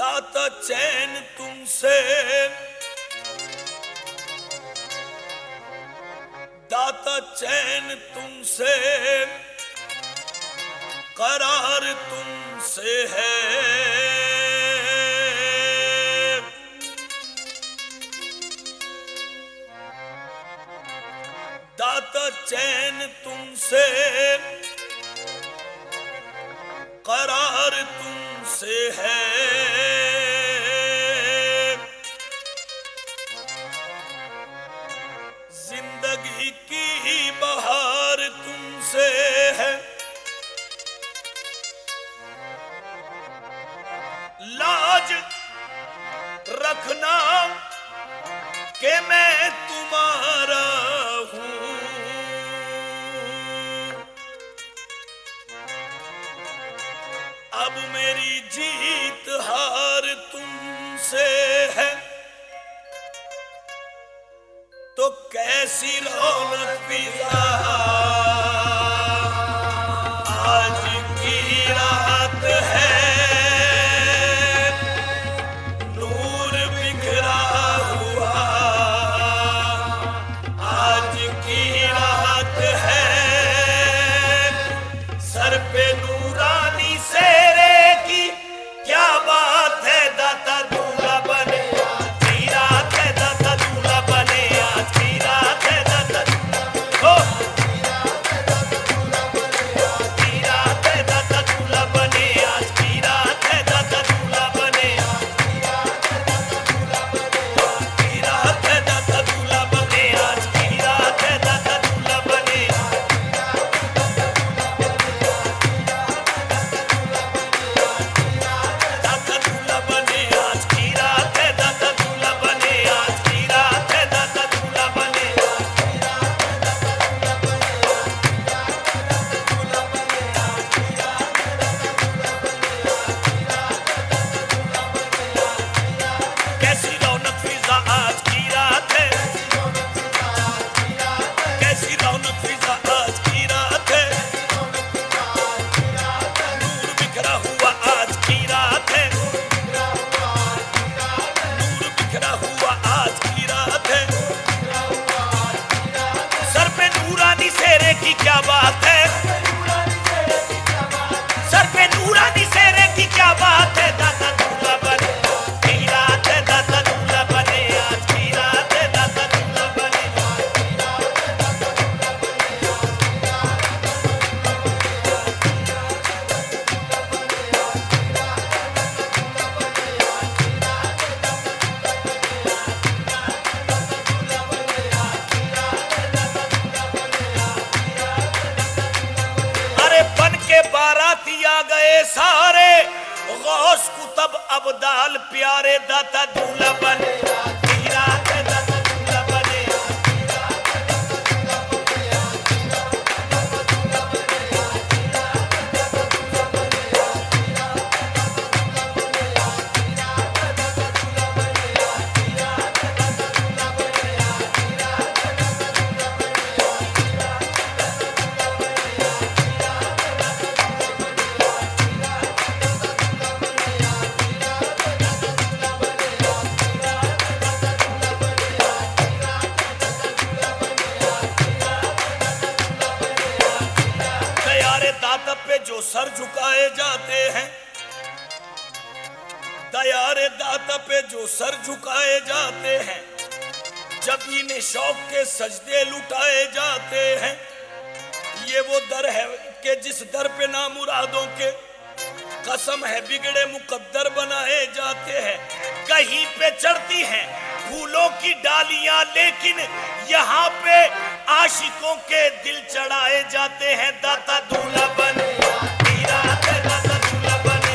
दाता चैन तुमसे, दाता चैन तुमसे, करार तुमसे है। दाता चैन तुमसे, करार तुमसे है। जिंदगी की बहार तुमसे है। लाज रखना कि मैं तुम्हारा हूं। अब मेरी जीत हार तुमसे है, तो कैसी रौनक फिजा आज की रात है। नूर बिखरा हुआ आज की रात है। सर पे नूरानी सेरे की क्या बात है। दाता दूल्हा बने आज की रात है। दाता दूल्हा बने आज की रात है। दाता ओ की रात है। दाता दूल्हा बने आज की रात है। दाता दूल्हा बने की रात है। दाता दूल्हा बने आज की रात है। दाता दूल्हा बने दाता दूल्हा बने आज की रात है। दाता दूल्हा बने आज की रात है। दाता दूल्हा बने कैसी रौनक फिजा आज की रात है। कैसी रौनक फिजा आज की रात है। नूर बिखरा हुआ आज की रात है। नूर बिखरा हुआ आज की रात है। सर पे नूरानी सेरे की क्या बात है। सर पे नूरानी सेरे की क्या बात है। दाता दूल्हा बने की रात है। दाता दूल्हा बने आज की रात है। दाता दूल्हा बने अरे बन के बाराती आ गए सारे। गौस कुतब अब्दाल प्यारे। दाता दूल्हा बने की रात है। दाता दूल्हा बने दयारे दाता पे जो सर झुकाए जाते हैं। दयारे दाता पे जो सर झुकाए जाते हैं। जब इन्हें शौक के सजदे लुटाए जाते हैं। ये वो दर है कि जिस दर पे नामुरादों के कसम है बिगड़े मुकद्दर बनाए जाते हैं। कहीं पे चढ़ती हैं फूलों की डालियां, लेकिन यहाँ पे आशिकों के दिल चढ़ाए जाते हैं। दाता दूल्हा बने की रात है। दाता दूल्हा बने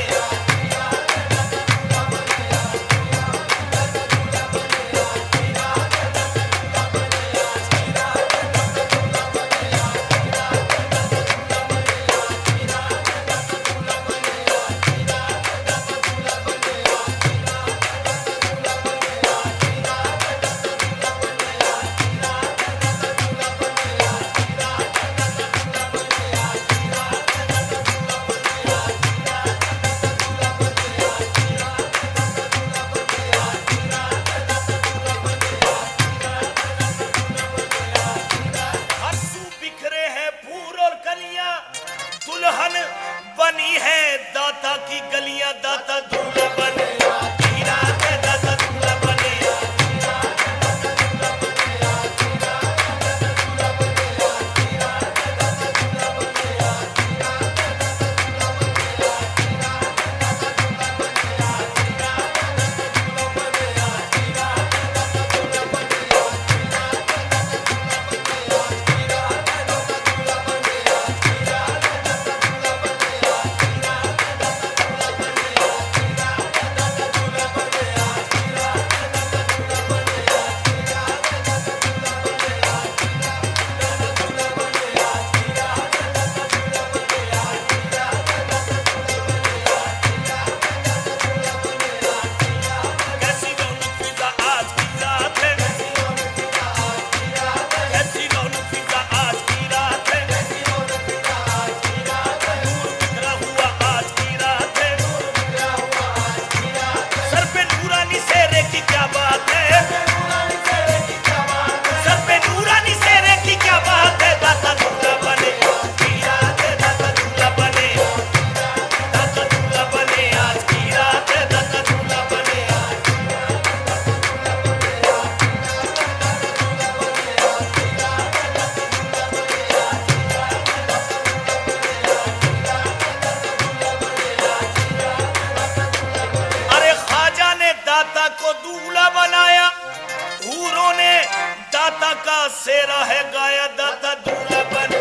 दाता को दूल्हा बनाया, हूरों ने दाता का सेरा है गाया। दाता दूल्हा बने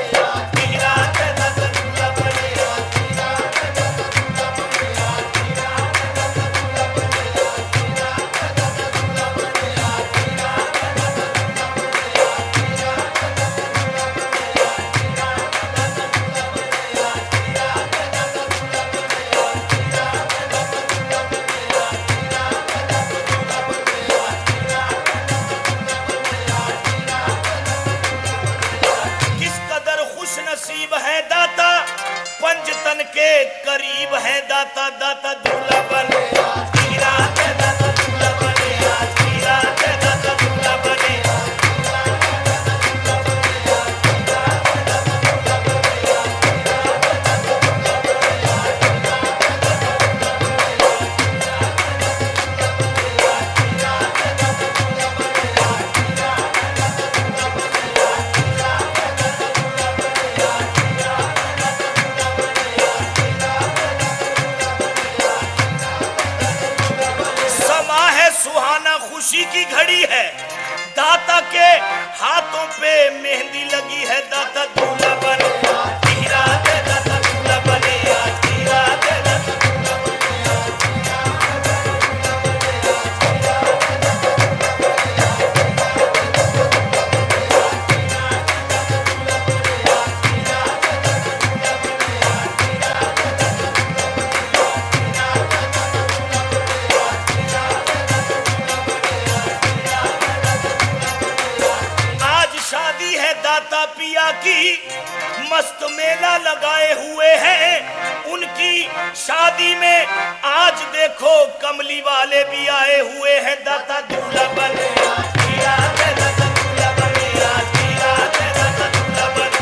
के करीब है दाता। दाता दूल्हा बने की रात है, दाता दूल्हा बने आज की रात है, दाता दूल्हा बने। सुहाना खुशी की घड़ी है, दाता के हाथों पे मेहंदी लगी है। दाता दूल्हा बने की रात है, दाता दूल्हा बने आज की रात है, दाता दूल्हा दाता पिया की मस्त मेला लगाए हुए हैं। उनकी शादी में आज देखो कमली वाले भी आए हुए हैं। दाता दूल्हा बने आज की रात है, दाता दूल्हा बने आज की रात है, दाता दूल्हा बने।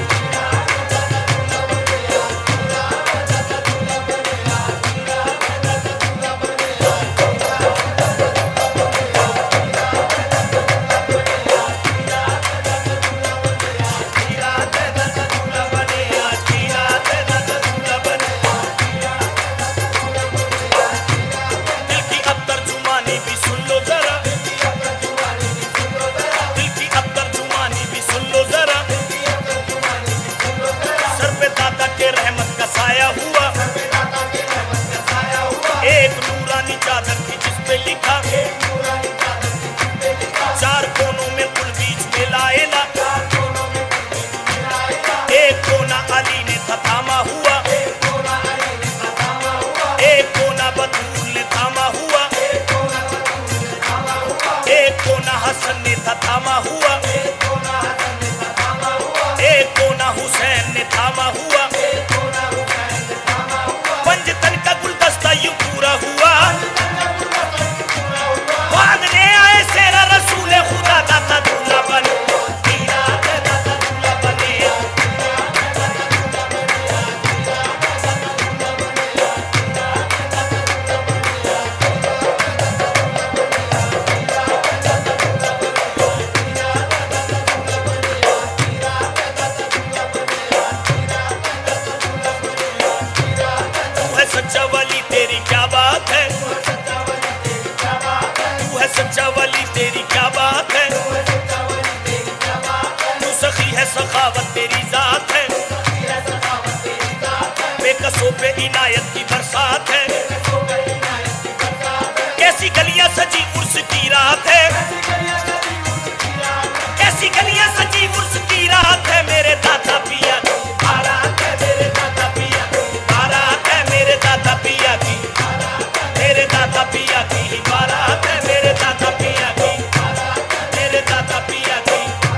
रहमत का साया हुआ, एक नूरानी चादर थी जिस पे लिखा, चार कोनों में कुल बीच में लाएला, एक कोना अली ने थामा हुआ, एक कोना बतूल ने थामा हुआ, एक कोना हसन ने थामा हुआ, एक कोना हुसैन ने थामा हुआ। पंजतन का गुलदस्ता यूं पूरा हुआ, बांधने आए सेरा रसूल खुदा। दाता दूल्हा बने की रात है, दाता दूल्हा बने। सच्चा वली तेरी क्या बात है, तू है सच्चा वली तेरी क्या बात है, तू सखी है सखावत तेरी जात है, बेकसों पे इनायत की बरसात है। कैसी गलियां सजी उर्स की रात है, कैसी गलियां सजी उर्स की रात है। मेरे दाता पिया की बारात है, मेरे दाता पिया की बारात है, मेरे दाता पिया की, मेरे दाता पिया की बारात है, मेरे दाता पिया की, मेरे दाता पिया की।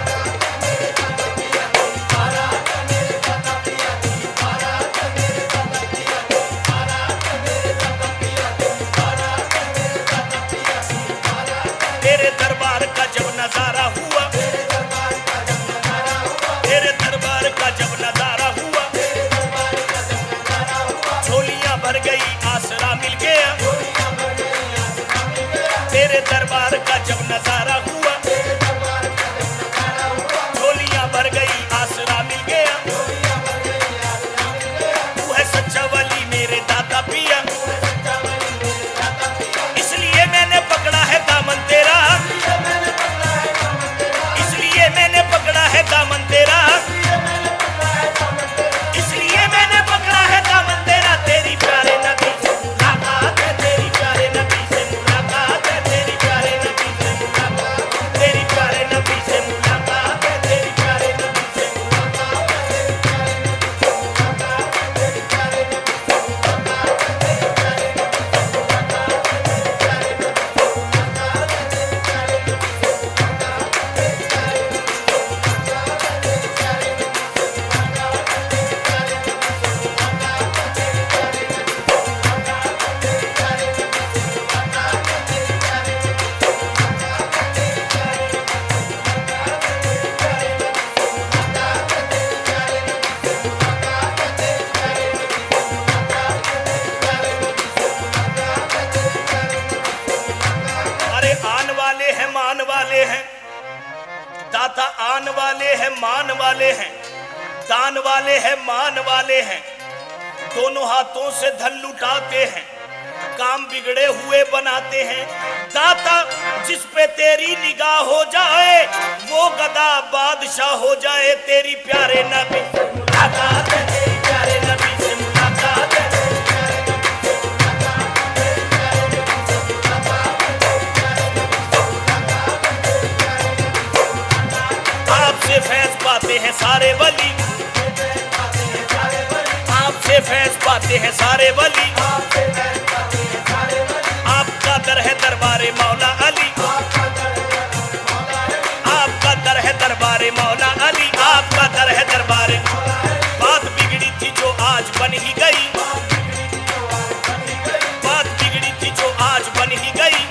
तेरे दरबार का जब नजारा हुआ, तेरे दरबार का जब नजारा हुआ, झोलियां भर गई आसरा मिल गया। तेरे दरबार का जब नजारा हुआ, झोलियां भर गई आसरा मिल गया। तू है सच्चा वली मेरे दाता पिया, इसलिए मैंने दाता आन वाले हैं, मान वाले हैं, दान वाले हैं, मान वाले हैं, दोनों हाथों से धन लुटाते हैं, काम बिगड़े हुए बनाते हैं। दाता जिस पे तेरी निगाह हो जाए वो गदा बादशाह हो जाए। तेरी प्यारे नबी से मुलाकात है, तेरी प्यारे नबी से मुलाकात है, आपसे फैज पाते हैं सारे वली, आपसे फैज पाते हैं सारे वली, आपका दर है दरबारे मौला अली, आपका दर है दरबारे मौला अली, आपका दर है दरबारे। बात बिगड़ी थी जो आज बन ही गई, बात बिगड़ी थी जो आज बन ही गई।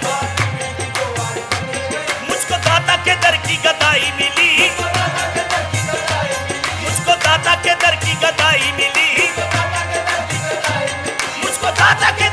मुझको दाता के दर की गदाई मिली, मुझको दाता के दर की गदाई मिली, मुझको दाता के